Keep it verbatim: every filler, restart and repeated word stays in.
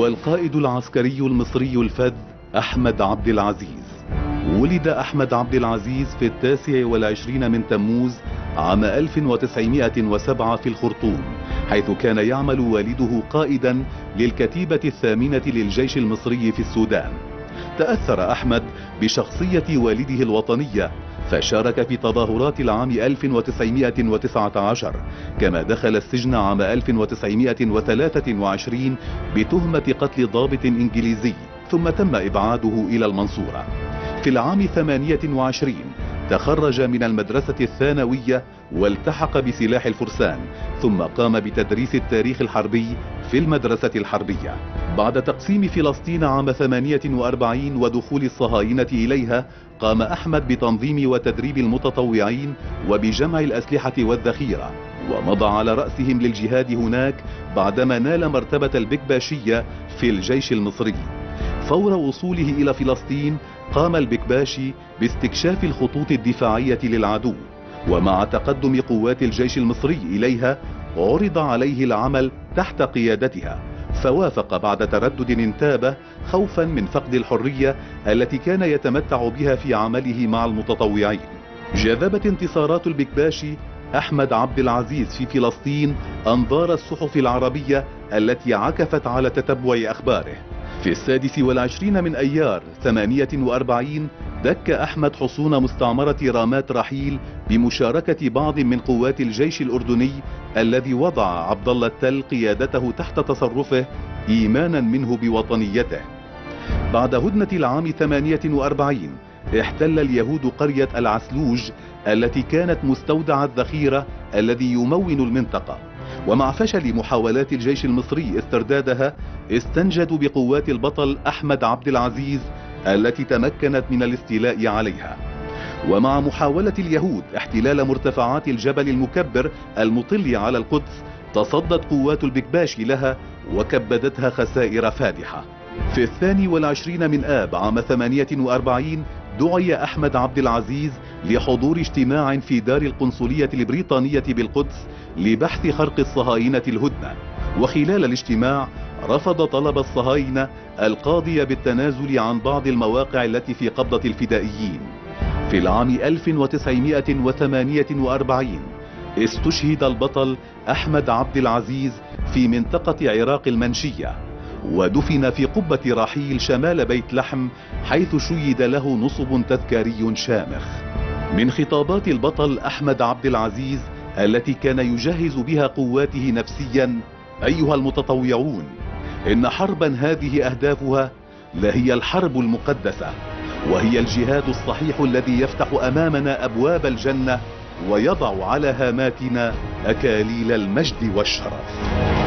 هو القائد العسكري المصري الفذ أحمد عبد العزيز. ولد أحمد عبد العزيز في التاسع والعشرين من تموز عام ألف وتسعمائة وسبعة في الخرطوم، حيث كان يعمل والده قائدا للكتيبة الثامنة للجيش المصري في السودان. تأثر أحمد بشخصية والده الوطنية، فشارك في تظاهرات العام ألف وتسعمائة وتسعة عشر، كما دخل السجن عام ألف وتسعمائة وثلاثة وعشرين بتهمة قتل ضابط إنجليزي، ثم تم إبعاده إلى المنصورة. في العام ثمانية وعشرين تخرج من المدرسة الثانوية والتحق بسلاح الفرسان، ثم قام بتدريس التاريخ الحربي في المدرسة الحربية. بعد تقسيم فلسطين عام ثمانية وأربعين ودخول الصهاينة إليها، قام أحمد بتنظيم وتدريب المتطوعين وبجمع الأسلحة والذخيرة، ومضى على رأسهم للجهاد هناك بعدما نال مرتبة البكباشية في الجيش المصري. فور وصوله إلى فلسطين قام البكباشي باستكشاف الخطوط الدفاعية للعدو، ومع تقدم قوات الجيش المصري إليها عرض عليه العمل تحت قيادتها، فوافق بعد تردد انتابه خوفا من فقد الحرية التي كان يتمتع بها في عمله مع المتطوعين. جذبت انتصارات البكباشي أحمد عبد العزيز في فلسطين أنظار الصحف العربية التي عكفت على تتبع أخباره. في السادس والعشرين من أيار ثمانية وأربعين دك أحمد حصون مستعمرة رامات رحيل بمشاركة بعض من قوات الجيش الأردني الذي وضع عبد الله التل قيادته تحت تصرفه إيمانا منه بوطنيته. بعد هدنة العام ثمانية وأربعين احتل اليهود قرية العسلوج التي كانت مستودع الذخيرة الذي يمون المنطقة، ومع فشل محاولات الجيش المصري استردادها استنجدوا بقوات البطل أحمد عبد العزيز التي تمكنت من الاستيلاء عليها. ومع محاولة اليهود احتلال مرتفعات الجبل المكبر المطل على القدس، تصدت قوات البكباشي لها وكبدتها خسائر فادحة. في الثاني والعشرين من آب عام ثمانية وأربعين دعي أحمد عبد العزيز لحضور اجتماع في دار القنصلية البريطانية بالقدس لبحث خرق الصهاينة الهدنة، وخلال الاجتماع رفض طلب الصهاينة القاضي بالتنازل عن بعض المواقع التي في قبضة الفدائيين. في العام ألف وتسعمائة وثمانية وأربعين استشهد البطل أحمد عبد العزيز في منطقة عراق المنشية، ودفن في قبة رحيل شمال بيت لحم، حيث شيد له نصب تذكاري شامخ. من خطابات البطل أحمد عبد العزيز التي كان يجهز بها قواته نفسيا: أيها المتطوعون، إن حربا هذه أهدافها لهي الحرب المقدسة، وهي الجهاد الصحيح الذي يفتح أمامنا أبواب الجنة ويضع على هاماتنا أكاليل المجد والشرف.